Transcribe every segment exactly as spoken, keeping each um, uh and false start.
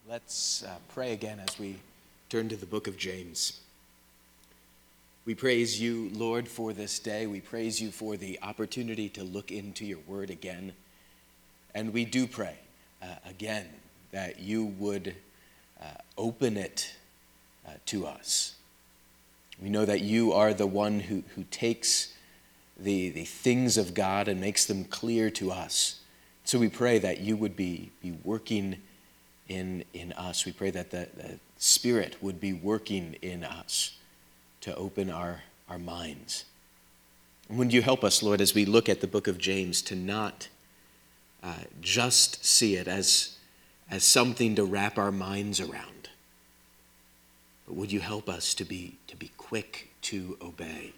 Let's uh, pray again as we turn to the book of James. We praise you, Lord, for this day. We praise you for the opportunity to look into your word again. And we do pray uh, again that you would uh, open it uh, to us. We know that you are the one who, who takes the, the things of God and makes them clear to us. So we pray that you would be, be working in, in us. We pray that the, the Spirit would be working in us to open our, our minds. And would you help us, Lord, as we look at the book of James, to not uh, just see it as, as something to wrap our minds around, but would you help us to be, to be quick to obey?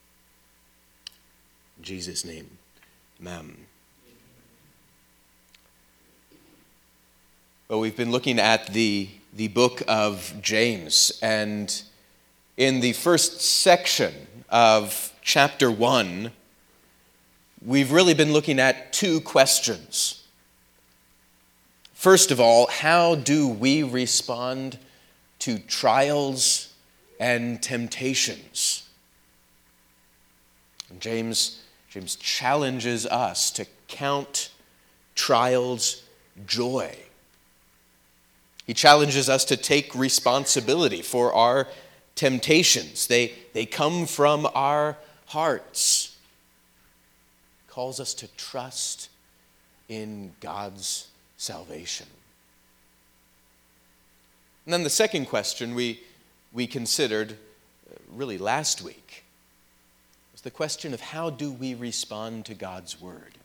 In Jesus' name, amen. Well, we've been looking at the, the book of James, and in the first section of chapter one, we've really been looking at two questions. First of all, how do we respond to trials and temptations? And James, James challenges us to count trials joy. He challenges us to take responsibility for our temptations. They, they come from our hearts. He calls us to trust in God's salvation. And then the second question we, we considered really last week was the question of how do we respond to God's word?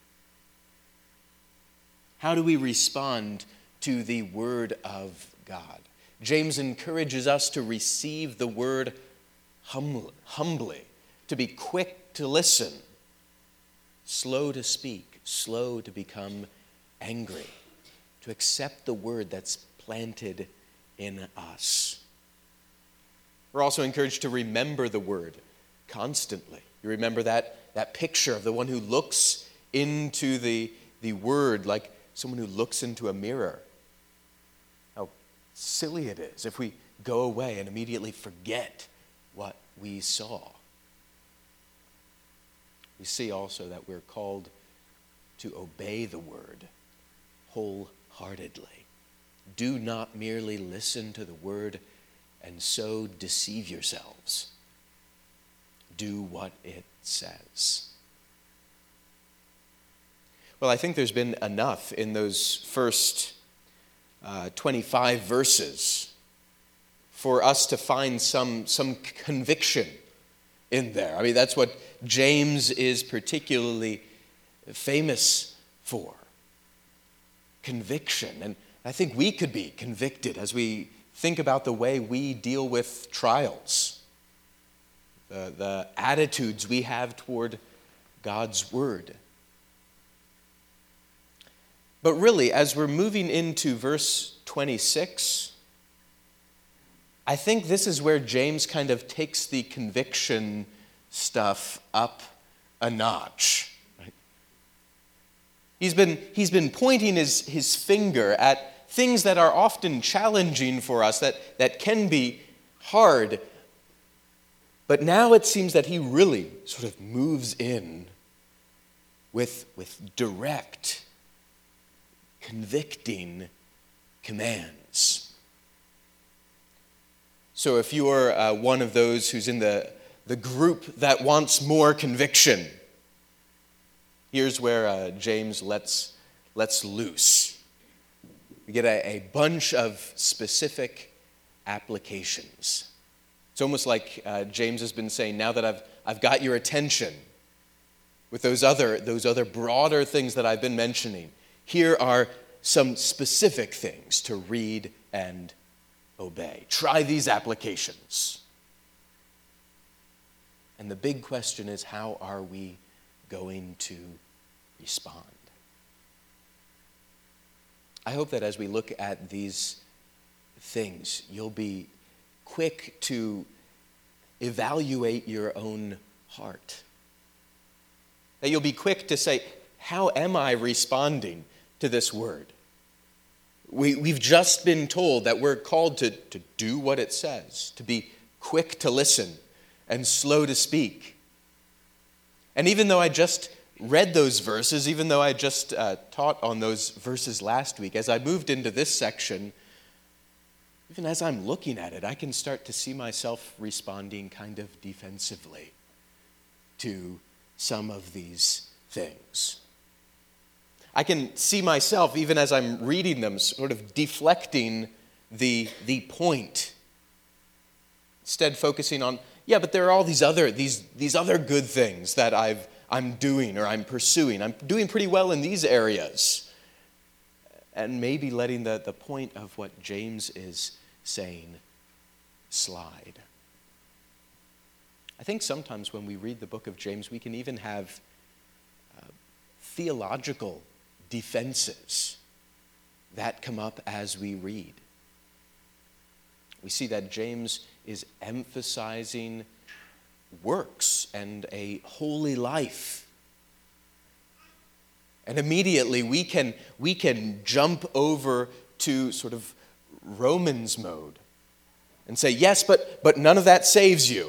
How do we respond to the word of God? James encourages us to receive the word humbly, humbly, to be quick to listen, slow to speak, slow to become angry, to accept the word that's planted in us. We're also encouraged to remember the word constantly. You remember that, that picture of the one who looks into the, the word like someone who looks into a mirror. How silly it is if we go away and immediately forget what we saw. We see also that we're called to obey the word wholeheartedly. Do not merely listen to the word and so deceive yourselves. Do what it says. Well, I think there's been enough in those first uh, twenty-five verses for us to find some, some conviction in there. I mean, that's what James is particularly famous for. Conviction. And I think we could be convicted as we think about the way we deal with trials, the, the attitudes we have toward God's word. But really, as we're moving into verse twenty-six, I think this is where James kind of takes the conviction stuff up a notch. Right? He's been, he's been pointing his, his finger at things that are often challenging for us, that, that can be hard. But now it seems that he really sort of moves in with, with direct, convicting commands. So if you are uh, one of those who's in the, the group that wants more conviction, here's where uh, James lets, lets loose. We get a, a bunch of specific applications. It's almost like uh, James has been saying, now that I've, I've got your attention with those other, those other broader things that I've been mentioning, here are some specific things to read and obey. Try these applications. And the big question is, how are we going to respond? I hope that as we look at these things, you'll be quick to evaluate your own heart. That you'll be quick to say, how am I responding to this word? We, we've just been told that we're called to, to do what it says, to be quick to listen and slow to speak. And even though I just read those verses, even though I just uh, taught on those verses last week, as I moved into this section, even as I'm looking at it, I can start to see myself responding kind of defensively to some of these things. I can see myself, even as I'm reading them, sort of deflecting the, the point. Instead focusing on, yeah, but there are all these other, these, these other good things that I've, I'm doing or I'm pursuing. I'm doing pretty well in these areas. And maybe letting the, the point of what James is saying slide. I think sometimes when we read the book of James, we can even have uh, theological defenses that come up as we read. We see that James is emphasizing works and a holy life. And immediately we can, we can jump over to sort of Romans mode and say, yes, but, but none of that saves you.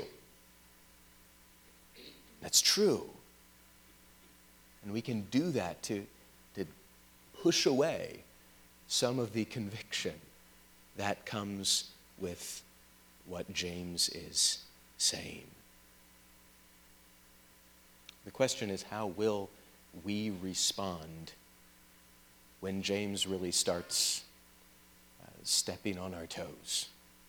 That's true. And we can do that to, to push away some of the conviction that comes with what James is saying. The question is, how will we respond when James really starts uh, stepping on our toes?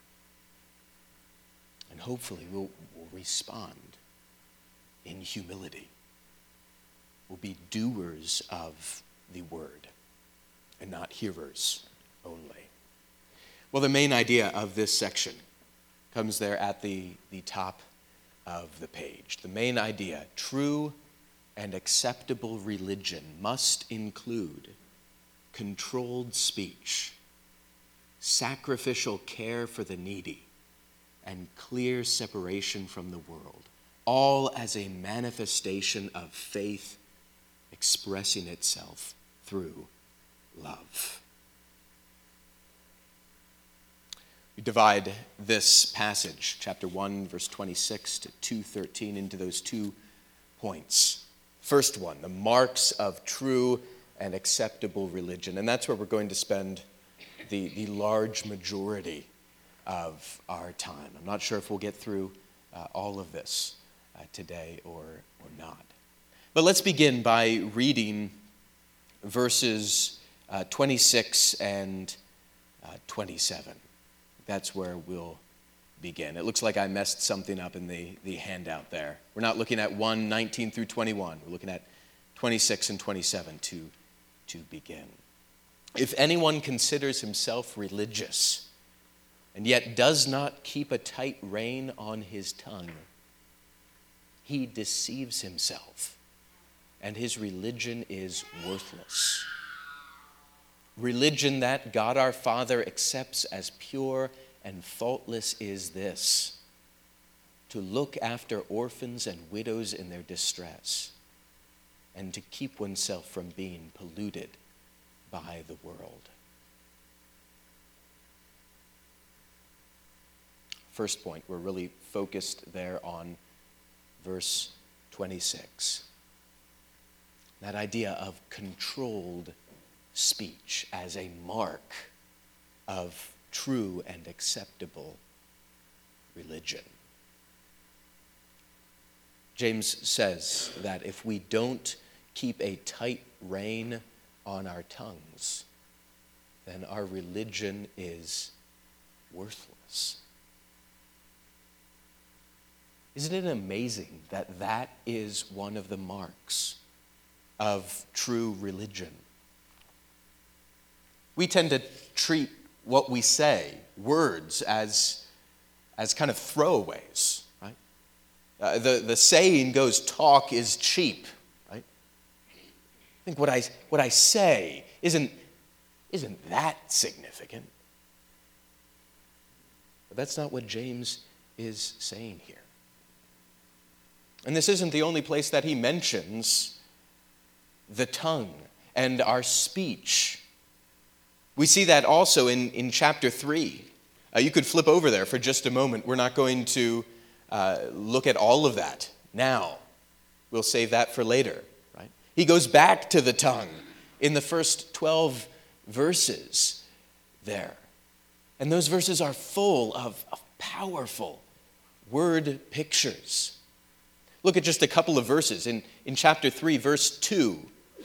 And hopefully we'll, we'll respond in humility. We'll be doers of the word and not hearers only. Well, the main idea of this section comes there at the, the top of the page. The main idea, true and acceptable religion must include controlled speech, sacrificial care for the needy, and clear separation from the world, all as a manifestation of faith expressing itself through love. We divide this passage, chapter one, verse twenty-six to two thirteen, into those two points. First one, the marks of true and acceptable religion. And that's where we're going to spend the, the large majority of our time. I'm not sure if we'll get through uh, all of this uh, today or, or not. But let's begin by reading verses uh, twenty-six and uh, twenty-seven. That's where we'll begin. It looks like I messed something up in the, the handout there. We're not looking at one, nineteen through twenty-one. We're looking at twenty-six and twenty-seven to, to begin. If anyone considers himself religious and yet does not keep a tight rein on his tongue, he deceives himself, and his religion is worthless. Religion that God our Father accepts as pure and faultless is this: to look after orphans and widows in their distress, and to keep oneself from being polluted by the world. First point, we're really focused there on verse twenty-six. That idea of controlled speech as a mark of true and acceptable religion. James says that if we don't keep a tight rein on our tongues, then our religion is worthless. Isn't it amazing that that is one of the marks of true religion? We tend to treat what we say, words, as, as kind of throwaways, right? Uh, the, the saying goes, talk is cheap, right? I think what I, what I say isn't, isn't that significant. But that's not what James is saying here. And this isn't the only place that he mentions the tongue and our speech. We see that also in, in chapter three. Uh, you could flip over there for just a moment. We're not going to uh, look at all of that now. We'll save that for later, right? He goes back to the tongue in the first twelve verses there. And those verses are full of, of powerful word pictures. Look at just a couple of verses. In, in chapter three, verse two,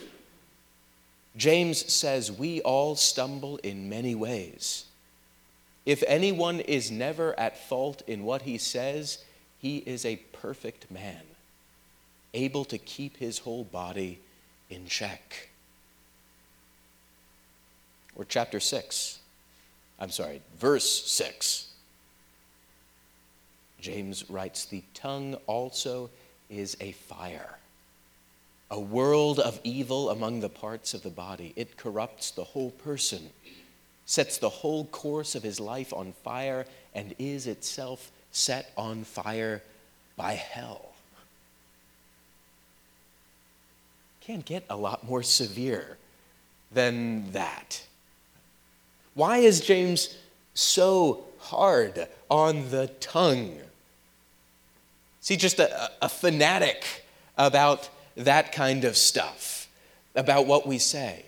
James says, "We all stumble in many ways. If anyone is never at fault in what he says, he is a perfect man, able to keep his whole body in check." Or chapter six, I'm sorry, verse six. James writes, "The tongue also is a fire, a world of evil among the parts of the body. It corrupts the whole person, sets the whole course of his life on fire, and is itself set on fire by hell." Can't get a lot more severe than that. Why is James so hard on the tongue? Is he just a, a fanatic about that kind of stuff, about what we say?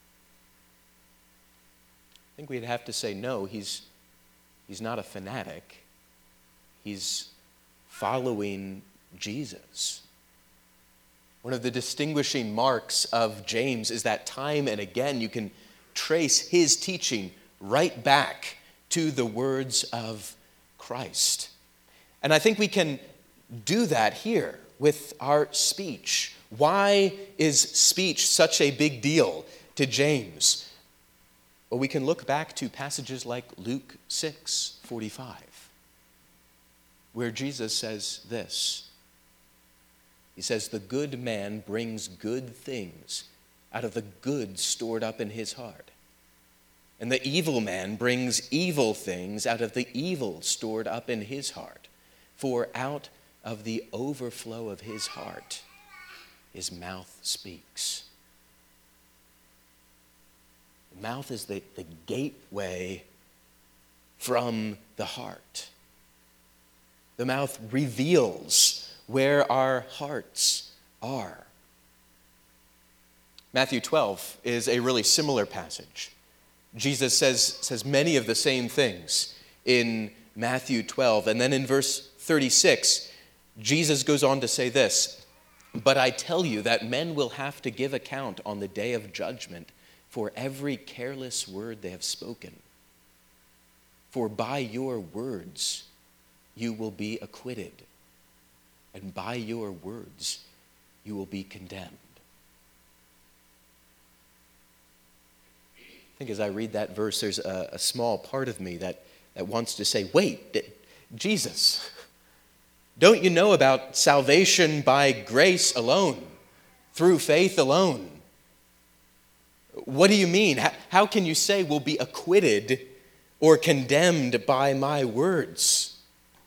I think we'd have to say no, he's, he's not a fanatic. He's following Jesus. One of the distinguishing marks of James is that time and again you can trace his teaching right back to the words of Christ. And I think we can do that here with our speech. Why is speech such a big deal to James? Well, we can look back to passages like Luke six forty-five, where Jesus says this. He says, "The good man brings good things out of the good stored up in his heart. And the evil man brings evil things out of the evil stored up in his heart. For out of the overflow of his heart, his mouth speaks." The mouth is the, the gateway from the heart. The mouth reveals where our hearts are. Matthew twelve is a really similar passage. Jesus says, says many of the same things in Matthew twelve. And then in verse thirty-six, Jesus goes on to say this, "But I tell you that men will have to give account on the day of judgment for every careless word they have spoken. For by your words you will be acquitted, and by your words you will be condemned." I think as I read that verse, there's a, a small part of me that, that wants to say, wait, Jesus, don't you know about salvation by grace alone, through faith alone? What do you mean? How, how can you say we'll be acquitted or condemned by my words?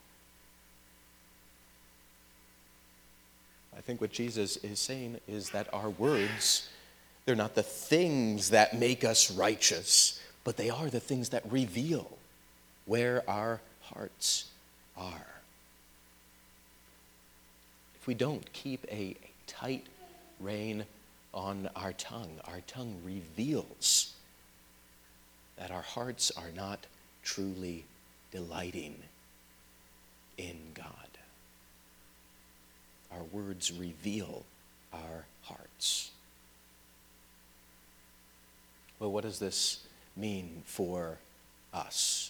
I think what Jesus is saying is that our words, they're not the things that make us righteous, but they are the things that reveal where our hearts are. If we don't keep a, a tight rein on our tongue, our tongue reveals that our hearts are not truly delighting in God. Our words reveal our hearts. Well, what does this mean for us?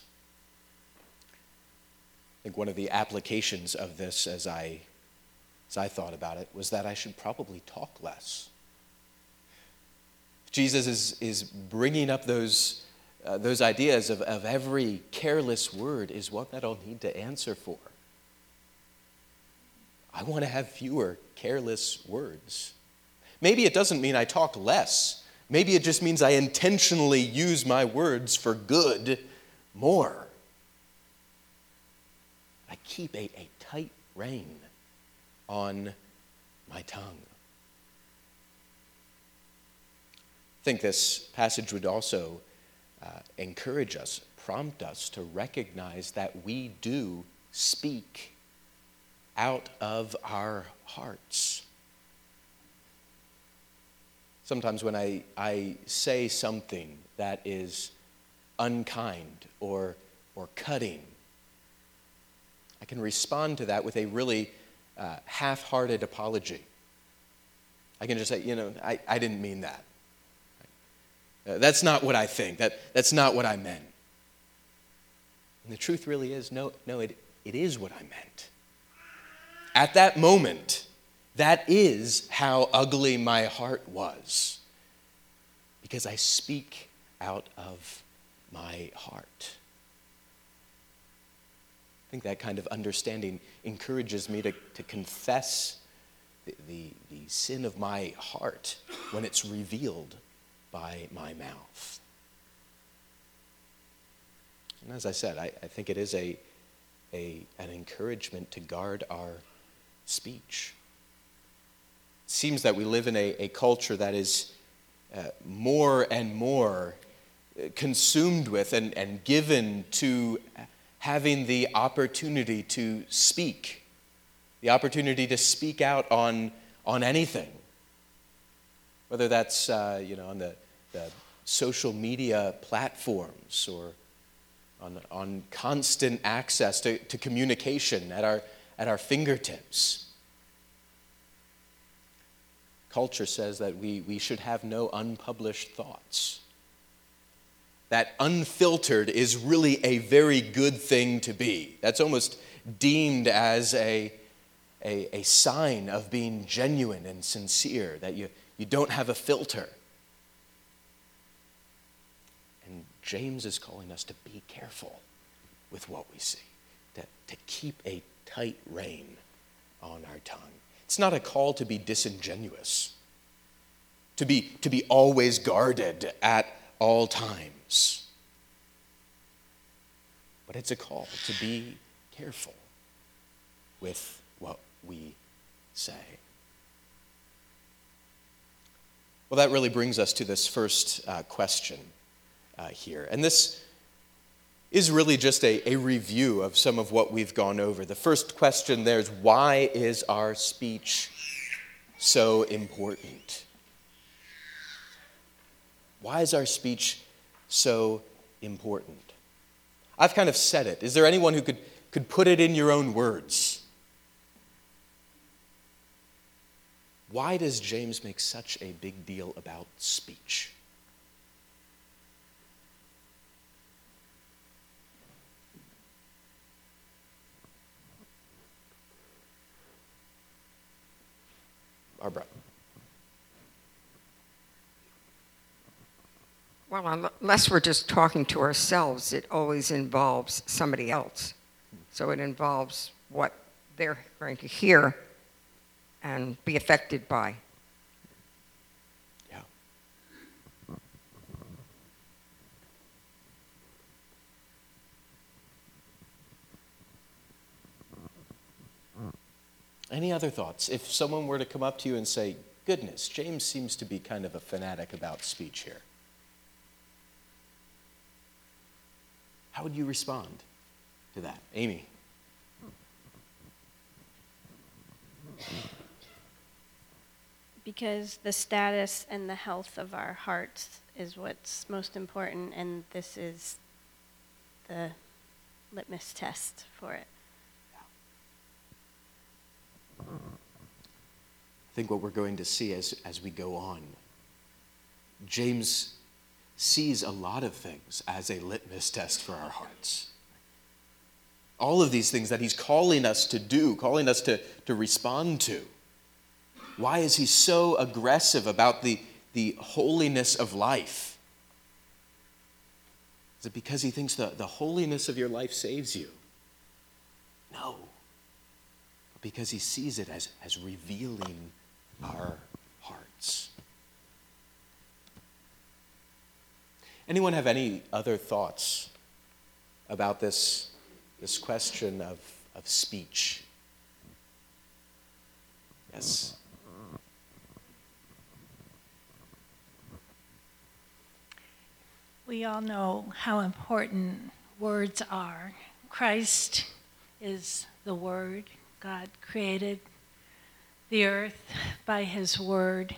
I think one of the applications of this as I, as I thought about it was that I should probably talk less. Jesus is, is bringing up those, uh, those ideas of, of every careless word is one that I'll need to answer for. I want to have fewer careless words. Maybe it doesn't mean I talk less. Maybe it just means I intentionally use my words for good more. I keep a, a tight rein on my tongue. I think this passage would also uh, encourage us, prompt us to recognize that we do speak out of our hearts. Sometimes when I, I say something that is unkind or, or cutting, I can respond to that with a really uh, half-hearted apology. I can just say, you know, I, I didn't mean that. Uh, that's not what I think. That, that's not what I meant. And the truth really is, no, no, it, it is what I meant. At that moment, that is how ugly my heart was, because I speak out of my heart. I think that kind of understanding encourages me to, to confess the, the, the sin of my heart when it's revealed by my mouth. And as I said, I, I think it is a, a, an encouragement to guard our speech. It seems that we live in a, a culture that is uh, more and more consumed with and, and given to having the opportunity to speak, the opportunity to speak out on, on anything, whether that's uh, you know on the, the social media platforms or on, on constant access to, to communication at our at our fingertips. Culture says that we, we should have no unpublished thoughts. That unfiltered is really a very good thing to be. That's almost deemed as a, a, a sign of being genuine and sincere, that you, you don't have a filter. And James is calling us to be careful with what we see, to, to keep a tight rein on our tongue. It's not a call to be disingenuous, to be, to be always guarded at all times. But it's a call to be careful with what we say. Well, that really brings us to this first uh, question uh, here. And this is really just a, a review of some of what we've gone over. The first question there is, why is our speech so important? Why is our speech so important? I've kind of said it. Is there anyone who could, could put it in your own words? Why does James make such a big deal about speech? Barbara. Well, unless we're just talking to ourselves, it always involves somebody else. So it involves what they're going to hear and be affected by. Yeah. Any other thoughts? If someone were to come up to you and say, goodness, James seems to be kind of a fanatic about speech here, how would you respond to that? Amy? Because the status and the health of our hearts is what's most important, and this is the litmus test for it. I think what we're going to see as, as we go on, James sees a lot of things as a litmus test for our hearts. All of these things that he's calling us to do, calling us to, to respond to. Why is he so aggressive about the, the holiness of life? Is it because he thinks the, the holiness of your life saves you? No. But because he sees it as, as revealing our hearts. Anyone have any other thoughts about this, this question of, of speech? Yes. We all know how important words are. Christ is the Word. God created the earth by his word.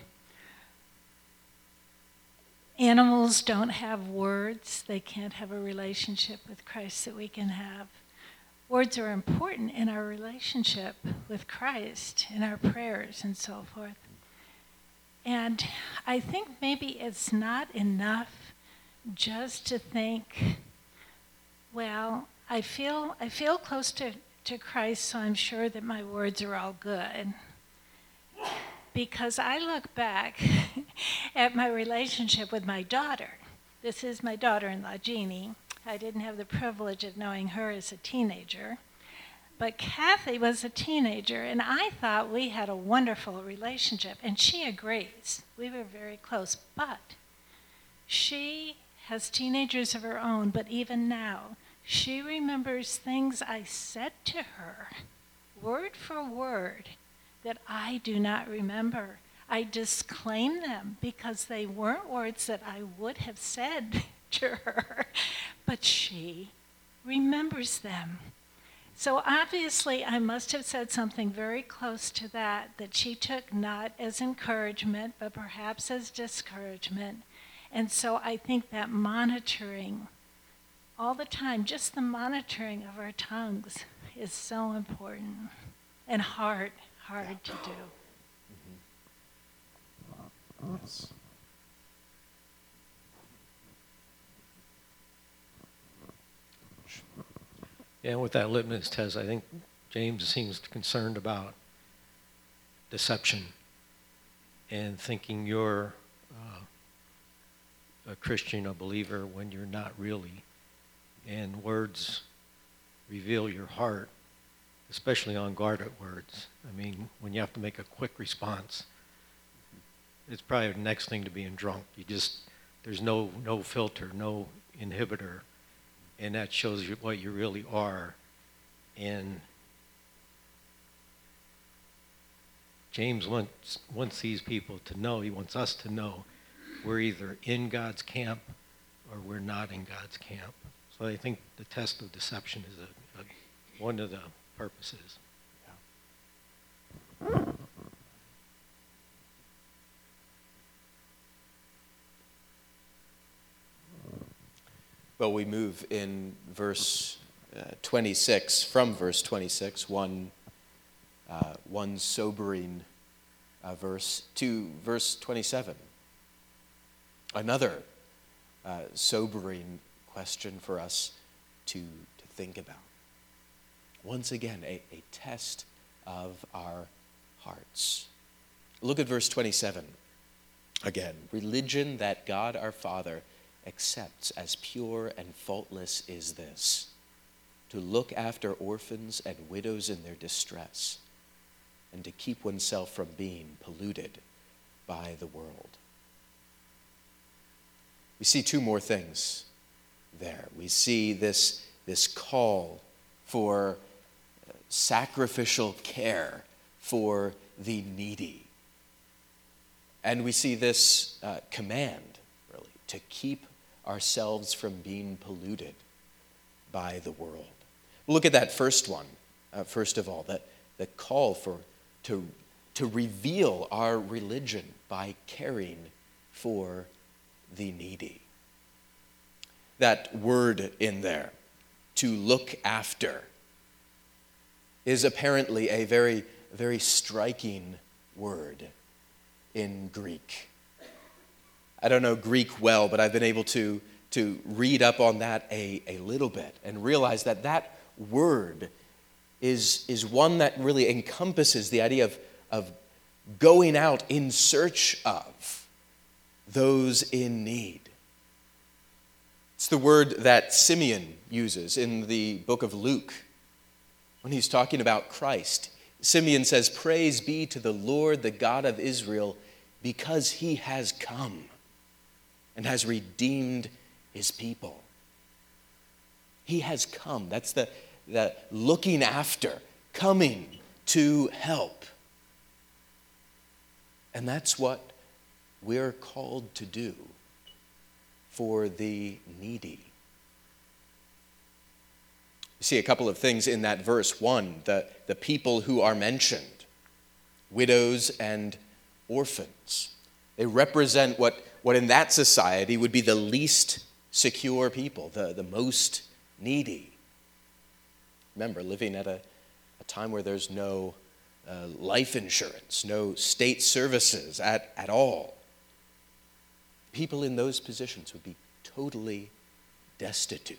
Animals don't have words. They can't have a relationship with Christ that we can have. Words are important in our relationship with Christ, in our prayers and so forth. And I think maybe it's not enough just to think, well, I feel I feel close to, to Christ, so I'm sure that my words are all good. Because I look back at my relationship with my daughter. This is my daughter-in-law, Jeannie. I didn't have the privilege of knowing her as a teenager. But Kathy was a teenager, and I thought we had a wonderful relationship, and she agrees. We were very close, but she has teenagers of her own, but even now, she remembers things I said to her, word for word, that I do not remember. I disclaim them because they weren't words that I would have said to her, but she remembers them. So obviously I must have said something very close to that, that she took not as encouragement, but perhaps as discouragement. And so I think that monitoring all the time, just the monitoring of our tongues is so important and hard, hard to do. Mm-hmm. Yes. Yeah, with that litmus test, I think James seems concerned about deception and thinking you're uh, a Christian, a believer, when you're not really. And words reveal your heart, especially unguarded words. I mean, when you have to make a quick response, it's probably the next thing to being drunk. You just, there's no, no filter, no inhibitor. And that shows you what you really are. And James wants, wants these people to know, he wants us to know, we're either in God's camp or we're not in God's camp. So I think the test of deception is a, a, one of the purposes. Yeah. Well, we move in verse uh, twenty-six, from verse twenty-six, one, uh, one sobering uh, verse, to verse twenty-seven. Another uh, sobering question for us to, to think about. Once again, a, a test of our hearts. Look at verse twenty-seven again. Religion that God our Father accepts as pure and faultless is this: to look after orphans and widows in their distress, and to keep oneself from being polluted by the world. We see two more things there. We see this, this call for sacrificial care for the needy. And we see this uh, command, really, to keep ourselves from being polluted by the world. Look at that first one, uh, first of all, that the call for to, to reveal our religion by caring for the needy. That word in there, to look after, is apparently a very, very striking word in Greek. I don't know Greek well, but I've been able to, to read up on that a, a little bit and realize that that word is, is one that really encompasses the idea of, of going out in search of those in need. It's the word that Simeon uses in the book of Luke when he's talking about Christ. Simeon says, "Praise be to the Lord, the God of Israel, because he has come and has redeemed his people." He has come. That's the, the looking after, coming to help. And that's what we're called to do for the needy. You see a couple of things in that verse. One, the, the people who are mentioned, widows and orphans. They represent what, what in that society would be the least secure people, the, the most needy. Remember, living at a, a time where there's no uh, life insurance, no state services at, at all. People in those positions would be totally destitute,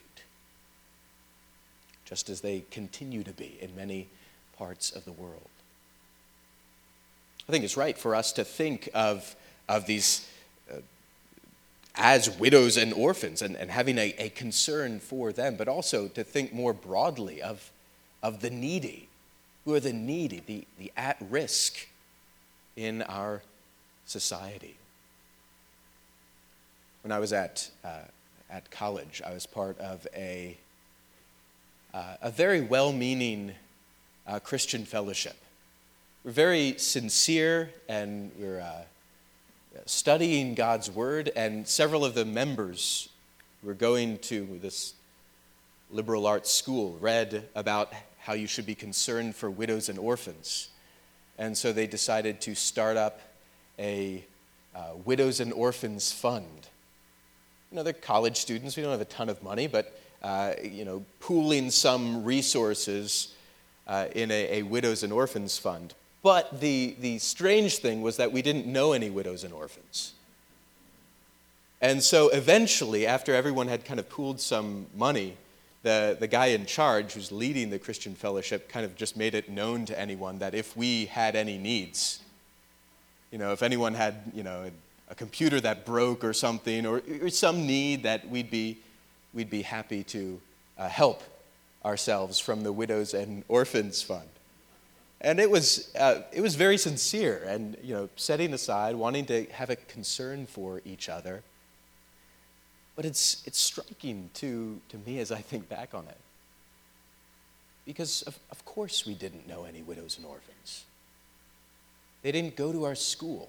just as they continue to be in many parts of the world. I think it's right for us to think of, of these uh, as widows and orphans and, and having a, a concern for them, but also to think more broadly of, of the needy. Who are the needy, the, the at-risk in our society? When I was at, uh, at college, I was part of a, uh, a very well-meaning uh, Christian fellowship. We're very sincere, and we're uh, studying God's Word, and several of the members who were going to this liberal arts school read about how you should be concerned for widows and orphans. And so they decided to start up a uh, widows and orphans fund. You know, they're college students, we don't have a ton of money, but, uh, you know, pooling some resources uh, in a, a widows and orphans fund. But the, the strange thing was that we didn't know any widows and orphans. And so eventually, after everyone had kind of pooled some money, the, the guy in charge who's leading the Christian fellowship kind of just made it known to anyone that if we had any needs, you know, if anyone had, you know, a, a computer that broke or something, or, or some need, that we'd be, we'd be happy to uh, help ourselves from the Widows and Orphans Fund. And it was, uh, it was very sincere and, you know, setting aside, wanting to have a concern for each other. But it's, it's striking to, to me as I think back on it. Because of, of course we didn't know any widows and orphans. They didn't go to our school.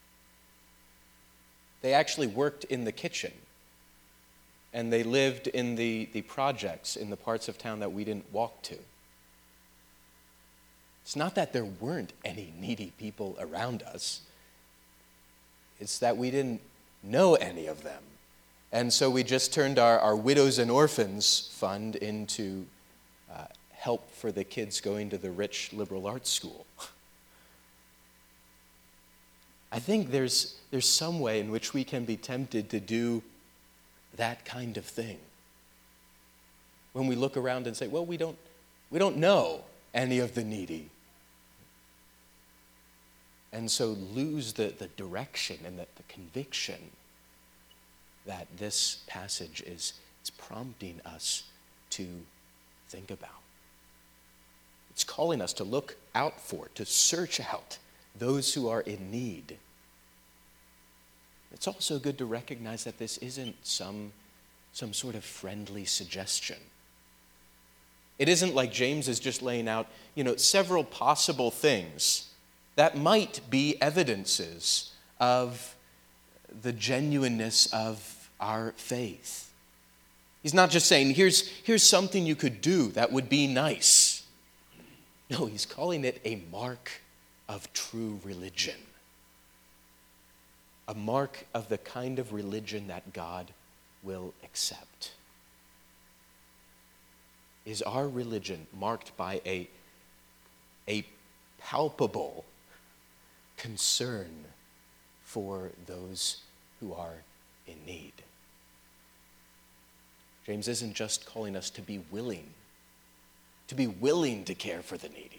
They actually worked in the kitchen. And they lived in the, the projects in the parts of town that we didn't walk to. It's not that there weren't any needy people around us. It's that we didn't know any of them. And so we just turned our, our Widows and Orphans Fund into uh, help for the kids going to the rich liberal arts school. I think there's, there's some way in which we can be tempted to do that kind of thing. When we look around and say, well, we don't, we don't know any of the needy. And so lose the, the direction and the, the conviction that this passage is, is prompting us to think about. It's calling us to look out for, to search out those who are in need. It's also good to recognize that this isn't some, some sort of friendly suggestion. It isn't like James is just laying out, you know, several possible things that might be evidences of the genuineness of our faith. He's not just saying, here's, here's something you could do that would be nice. No, he's calling it a mark of true religion. A mark of the kind of religion that God will accept. Is our religion marked by a, a palpable concern for those who are in need? James isn't just calling us to be willing, to be willing to care for the needy.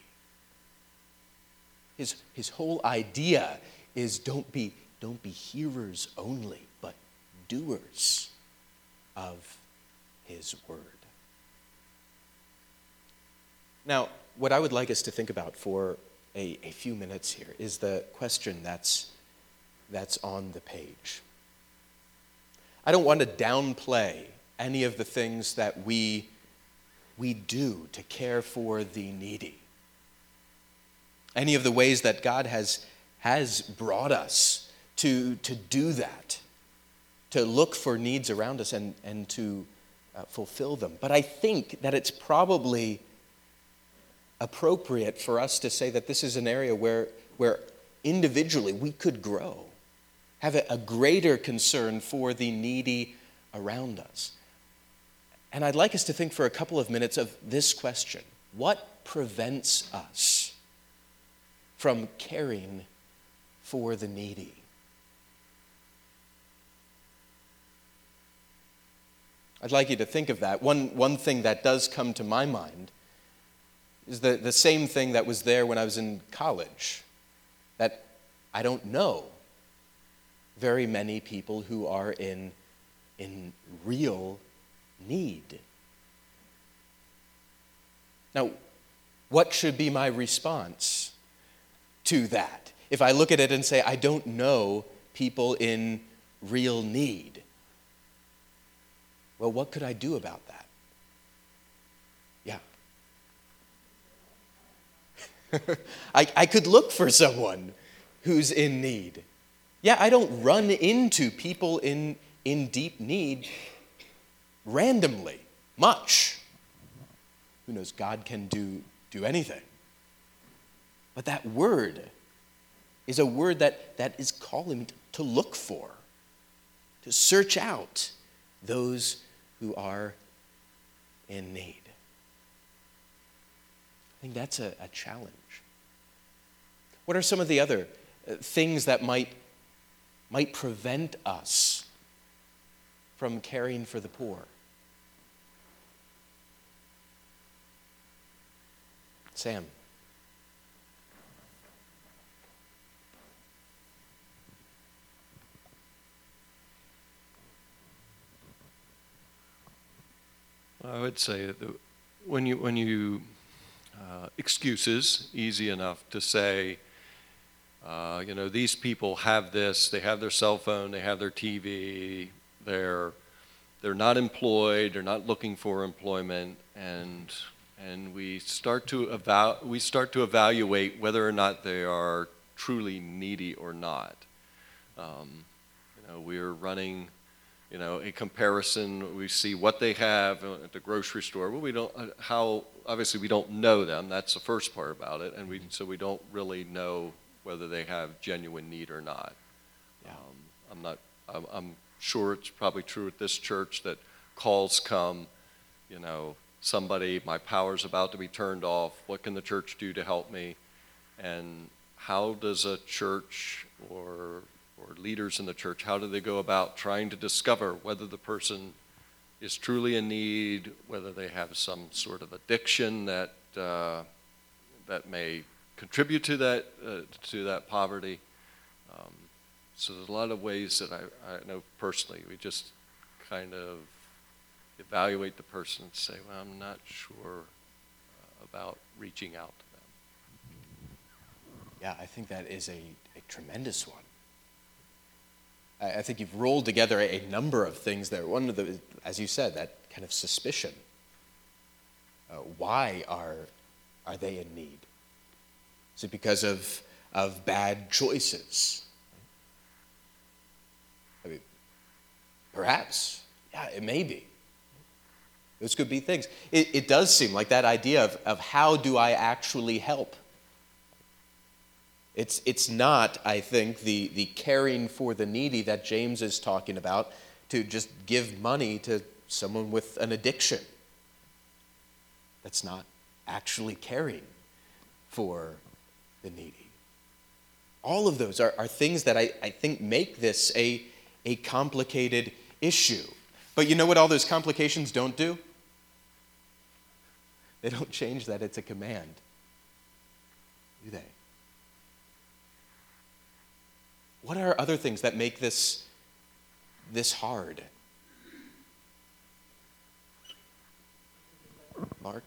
His, his whole idea is don't be, don't be hearers only, but doers of his word. Now, what I would like us to think about for a, a few minutes here is the question that's, that's on the page. I don't want to downplay any of the things that we, we do to care for the needy. Any of the ways that God has, has brought us to, to do that. to look for needs around us and, and to uh, fulfill them. But I think that it's probably appropriate for us to say that this is an area where, where individually we could grow, have a, a greater concern for the needy around us. And I'd like us to think for a couple of minutes of this question: what prevents us from caring for the needy? I'd like you to think of that. One, one thing that does come to my mind is the, the same thing that was there when I was in college, that I don't know very many people who are in, in real need. Now, what should be my response to that? If I look at it and say, I don't know people in real need, well, what could I do about that? Yeah. I, I could look for someone who's in need. Yeah, I don't run into people in, in deep need randomly, much. Who knows, God can do, do anything. But that word is a word that, that is calling to look for, to search out those who are in need. I think that's a, a challenge. What are some of the other uh, things that might, might prevent us from caring for the poor? Sam. I would say that when you, when you uh, excuses, easy enough to say, uh, you know, these people have this, they have their cell phone, they have their T V, they're, they're not employed, they're not looking for employment, and, and we start to eval- we start to evaluate whether or not they are truly needy or not. Um, you know, we're running You know, a comparison, we see what they have at the grocery store. Well, we don't, how, obviously we don't know them. That's the first part about it. And we, so we don't really know whether they have genuine need or not. Yeah. Um, I'm not, I'm, I'm sure it's probably true at this church that calls come, you know, somebody, my power's about to be turned off. What can the church do to help me? And how does a church or or leaders in the church, how do they go about trying to discover whether the person is truly in need, whether they have some sort of addiction that uh, that may contribute to that uh, to that poverty? Um, so there's a lot of ways that I, I know personally, we just kind of evaluate the person and say, well, I'm not sure uh, about reaching out to them. Yeah, I think that is a, a tremendous one. I think you've rolled together a number of things there. One of the, as you said, that kind of suspicion. Uh, why are, are they in need? Is it because of, of bad choices? I mean, perhaps. Yeah, it may be. Those could be things. It, it does seem like that idea of, of how do I actually help? It's, it's not, I think, the, the caring for the needy that James is talking about, to just give money to someone with an addiction. That's not actually caring for the needy. All of those are, are things that I, I think make this a, a complicated issue. But you know what all those complications don't do? They don't change that it's a command, do they? What are other things that make this, this hard? Mark?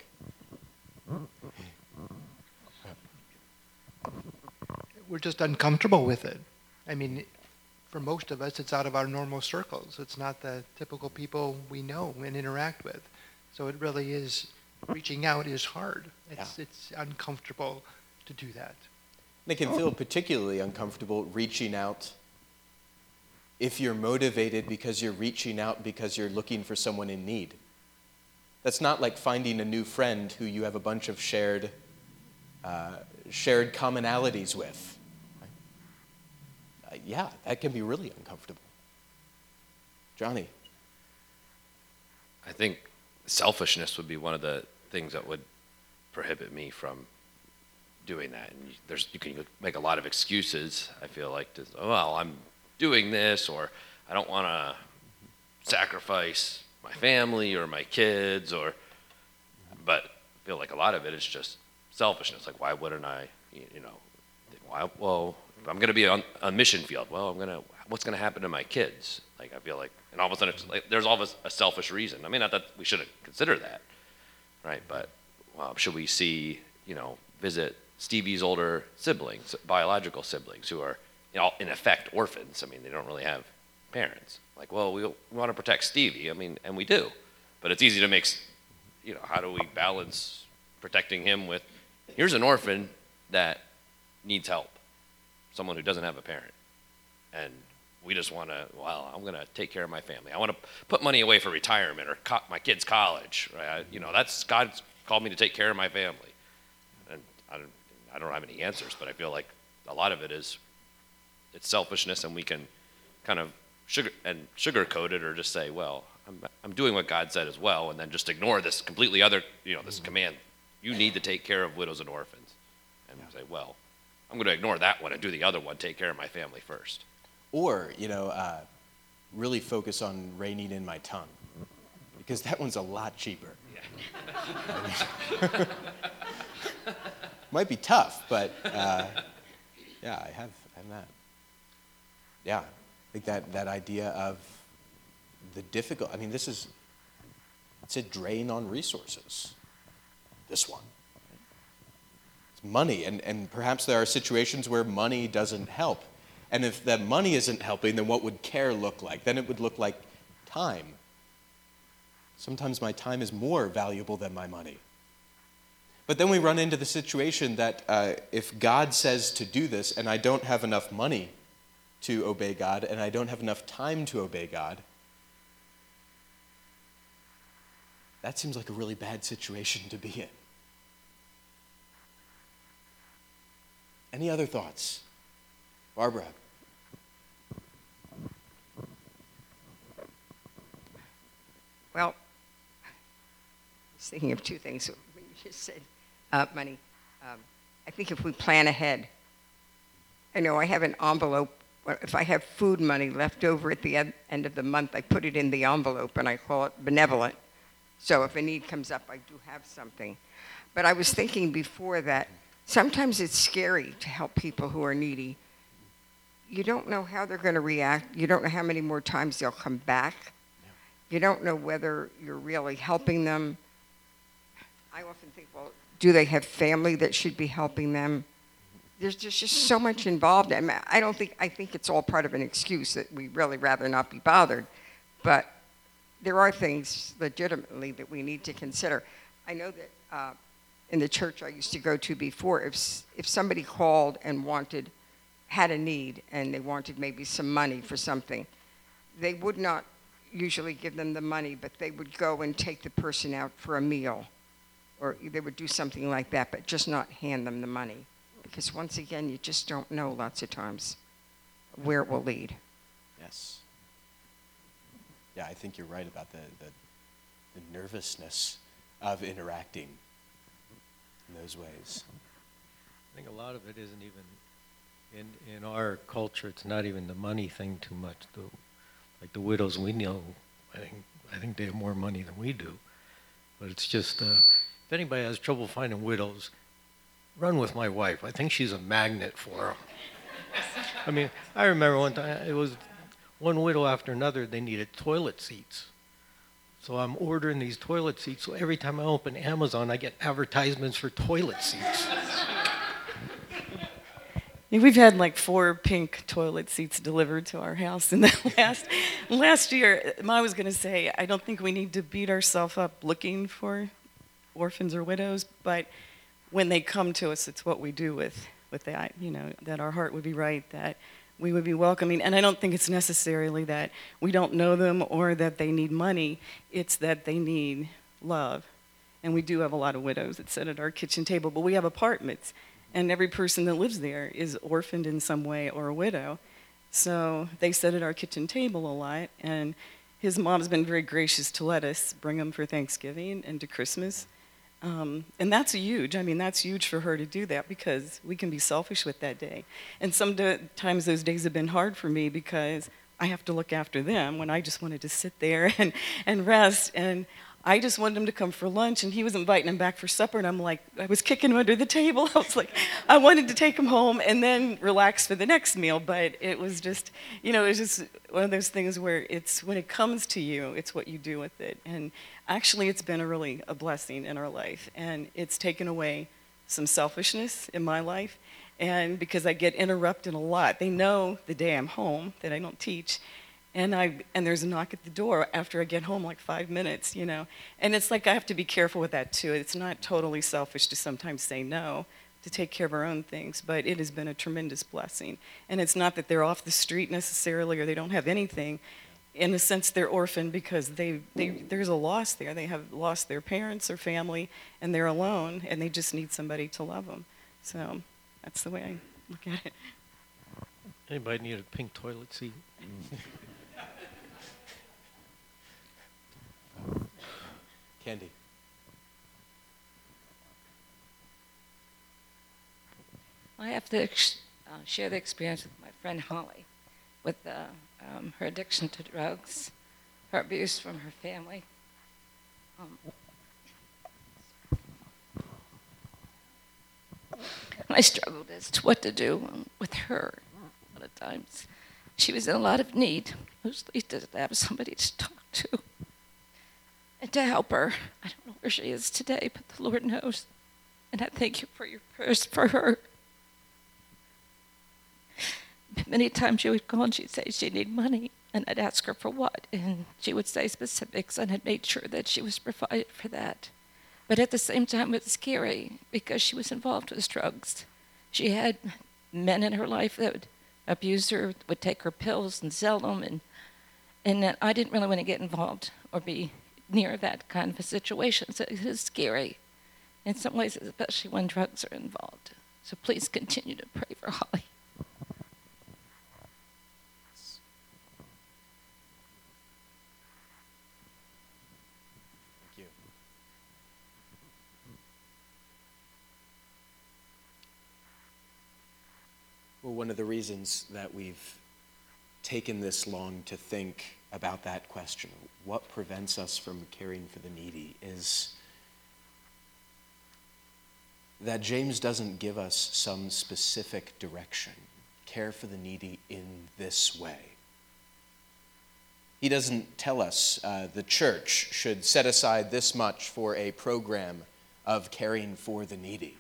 We're just uncomfortable with it. I mean, for most of us, it's out of our normal circles. It's not the typical people we know and interact with. So it really is, reaching out is hard. It's, Yeah. it's uncomfortable to do that. They can feel particularly uncomfortable reaching out if you're motivated because you're reaching out because you're looking for someone in need. That's not like finding a new friend who you have a bunch of shared, uh, shared commonalities with. Uh, yeah, that can be really uncomfortable. Johnny? I think selfishness would be one of the things that would prohibit me from doing that. And you, there's, you can make a lot of excuses, I feel like, to, oh, well, I'm doing this, or I don't want to sacrifice my family or my kids, or, but I feel like a lot of it is just selfishness. Like, why wouldn't I, you know, why, well, if I'm going to be on a mission field, well, I'm going to, what's going to happen to my kids? Like, I feel like, and all of a sudden, it's like, there's always a selfish reason. I mean, not that we shouldn't consider that, right? But well, should we see, you know, visit Stevie's older siblings, biological siblings, who are, you know, in effect orphans? I mean, they don't really have parents. Like, well, we, we want to protect Stevie. I mean, and we do. But it's easy to make, you know, how do we balance protecting him with, here's an orphan that needs help, someone who doesn't have a parent. And we just want to, well, I'm going to take care of my family. I want to put money away for retirement or co- my kid's college. Right? I, you know, that's, God's called me to take care of my family. And I don't, I don't have any answers, but I feel like a lot of it is, it's selfishness, and we can kind of sugar and sugarcoat it, or just say, well, I'm, I'm doing what God said as well, and then just ignore this completely other, you know, this mm-hmm. command. You need to take care of widows and orphans. And yeah. say, well, I'm going to ignore that one and do the other one, take care of my family first. Or, you know, uh, really focus on reining in my tongue, because that one's a lot cheaper. Yeah. Might be tough, but uh, yeah, I have, I have that. Yeah, I think that, that idea of the difficult, I mean, this is, it's a drain on resources, this one. It's money, and, and perhaps there are situations where money doesn't help. And if that money isn't helping, then what would care look like? Then it would look like time. Sometimes my time is more valuable than my money. But then we run into the situation that uh, if God says to do this, and I don't have enough money to obey God, and I don't have enough time to obey God, that seems like a really bad situation to be in. Any other thoughts? Barbara? Well, I was thinking of two things when you just said uh, money. Um, I think if we plan ahead, I know I have an envelope. If I have food money left over at the end of the month, I put it in the envelope, and I call it benevolent. So if a need comes up, I do have something. But I was thinking before that sometimes it's scary to help people who are needy. You don't know how they're going to react. You don't know how many more times they'll come back. You don't know whether you're really helping them. I often think, well, do they have family that should be helping them? There's just, just so much involved. I mean, I don't think, I think it's all part of an excuse that we really rather not be bothered. But there are things legitimately that we need to consider. I know that uh, in the church I used to go to before, if if somebody called and wanted, had a need, and they wanted maybe some money for something, they would not usually give them the money, but they would go and take the person out for a meal, or they would do something like that, but just not hand them the money. Because once again, you just don't know lots of times where it will lead. Yes. Yeah, I think you're right about the, the, the nervousness of interacting in those ways. I think a lot of it isn't even, in, in our culture, it's not even the money thing too much. The, like the widows we know, I think, I think they have more money than we do. But it's just, uh, if anybody has trouble finding widows, run with my wife. I think she's a magnet for them. I mean, I remember one time, it was one widow after another, they needed toilet seats. So I'm ordering these toilet seats, so every time I open Amazon, I get advertisements for toilet seats. Yeah, we've had like four pink toilet seats delivered to our house in the last last year. I was going to say, I don't think we need to beat ourselves up looking for orphans or widows, but when they come to us, it's what we do with with that. You know, that our heart would be right, that we would be welcoming. And I don't think it's necessarily that we don't know them or that they need money. It's that they need love. And we do have a lot of widows that sit at our kitchen table, but we have apartments, and every person that lives there is orphaned in some way or a widow. So they sit at our kitchen table a lot, and his mom's been very gracious to let us bring them for Thanksgiving and to Christmas. Um, and that's huge. I mean, that's huge for her to do that, because we can be selfish with that day. And sometimes those days have been hard for me because I have to look after them when I just wanted to sit there and, and rest. And I just wanted him to come for lunch, and he was inviting him back for supper, and I'm like, I was kicking him under the table. I was like, I wanted to take him home and then relax for the next meal, but it was just, you know, it was just one of those things where it's, when it comes to you, it's what you do with it. And actually, it's been a really a blessing in our life, and it's taken away some selfishness in my life, and because I get interrupted a lot. They know the day I'm home that I don't teach, And I and there's a knock at the door after I get home, like five minutes, you know. And it's like I have to be careful with that too. It's not totally selfish to sometimes say no, to take care of our own things, but it has been a tremendous blessing. And it's not that they're off the street necessarily or they don't have anything. In a sense, they're orphaned because they, they there's a loss there. They have lost their parents or family, and they're alone, and they just need somebody to love them. So that's the way I look at it. Anybody need a pink toilet seat? Candy. I have to ex- uh, share the experience with my friend Holly, with uh, um, her addiction to drugs, her abuse from her family. Um, I struggled as to what to do um, with her a lot of times. She was in a lot of need, mostly to have somebody to talk to and to help her. I don't know where she is today, but the Lord knows. And I thank you for your prayers for her. Many times she would call and she'd say she needed money, and I'd ask her for what, and she would say specifics, and I made sure that she was provided for that. But at the same time, it was scary because she was involved with drugs. She had men in her life that would abuse her, would take her pills and sell them, and and I didn't really want to get involved or be near that kind of a situation. So it is scary in some ways, especially when drugs are involved. So please continue to pray for Holly. Thank you. Well, one of the reasons that we've taken this long to think about that question, what prevents us from caring for the needy, is that James doesn't give us some specific direction. Care for the needy in this way. He doesn't tell us uh, the church should set aside this much for a program of caring for the needy.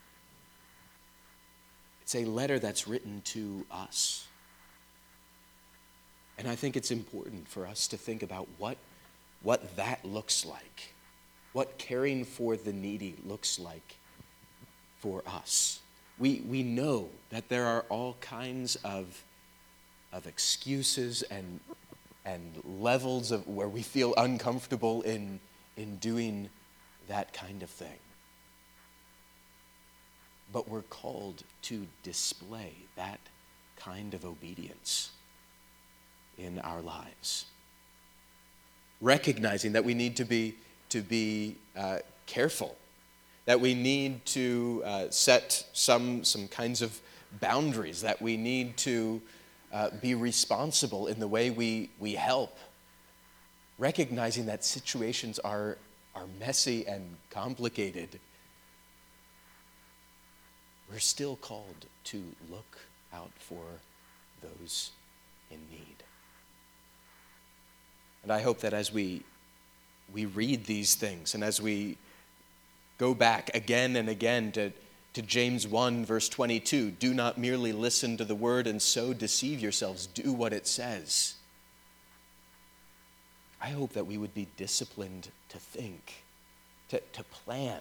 It's a letter that's written to us. And I think it's important for us to think about what, what that looks like, what caring for the needy looks like for us. We, we know that there are all kinds of, of excuses and, and levels of where we feel uncomfortable in, in doing that kind of thing. But we're called to display that kind of obedience in our lives. Recognizing that we need to be, to be uh, careful, that we need to uh, set some, some kinds of boundaries, that we need to uh, be responsible in the way we, we help. Recognizing that situations are, are messy and complicated, we're still called to look out for those in need. And I hope that as we, we read these things and as we go back again and again to, to James one, verse twenty-two, do not merely listen to the word and so deceive yourselves, do what it says. I hope that we would be disciplined to think, to, to plan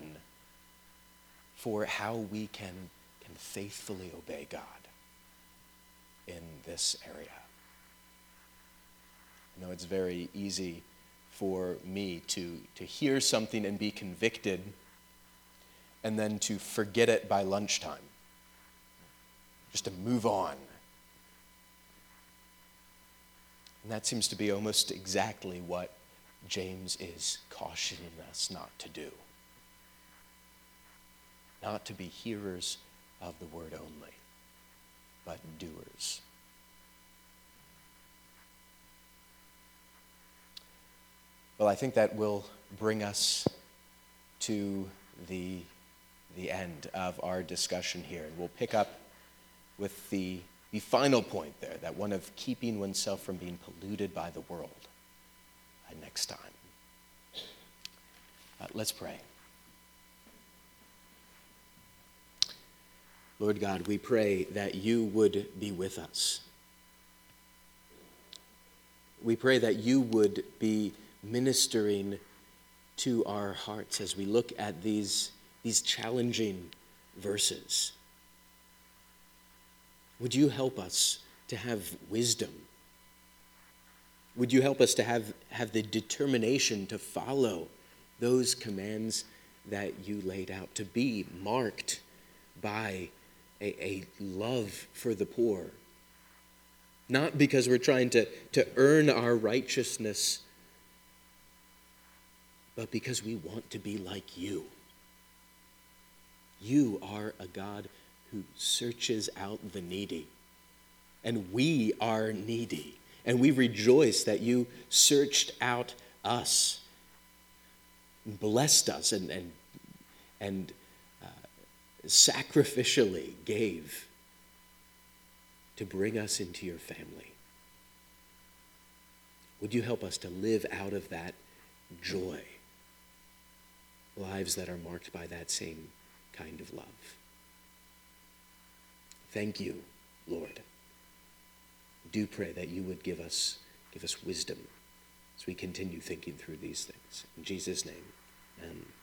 for how we can, can faithfully obey God. in this area. I know it's very easy for me to, to hear something and be convicted and then to forget it by lunchtime, just to move on. And that seems to be almost exactly what James is cautioning us not to do. Not to be hearers of the word only, but doers. Well, I think that will bring us to the, the end of our discussion here. And we'll pick up with the, the final point there, that one of keeping oneself from being polluted by the world, uh, next time. Uh, let's pray. Lord God, we pray that you would be with us. We pray that you would be ministering to our hearts as we look at these, these challenging verses. Would you help us to have wisdom? Would you help us to have, have the determination to follow those commands that you laid out, to be marked by a, a love for the poor? Not because we're trying to, to earn our righteousness, but because we want to be like you. You are a God who searches out the needy. And we are needy. And we rejoice that you searched out us, blessed us, and, and, and uh, sacrificially gave to bring us into your family. Would you help us to live out of that joy? Lives that are marked by that same kind of love. Thank you, Lord. Do pray that you would give us, give us wisdom as we continue thinking through these things. In Jesus' name, amen.